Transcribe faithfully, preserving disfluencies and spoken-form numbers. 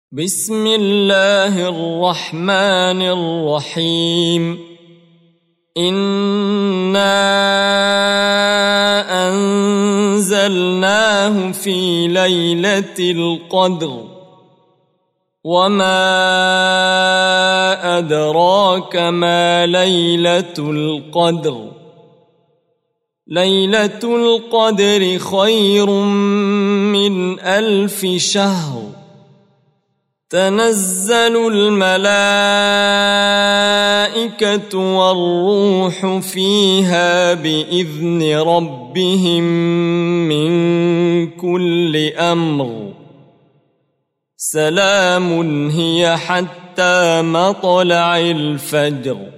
بسم الله الرحمن الرحيم. إنا أنزلناه في ليلة القدر وما أدراك ما ليلة القدر ليلة القدر خير من ألف شهر تنزل الملائكة والروح فيها بإذن ربهم من كل أمر سلام هي حتى مطلع الفجر.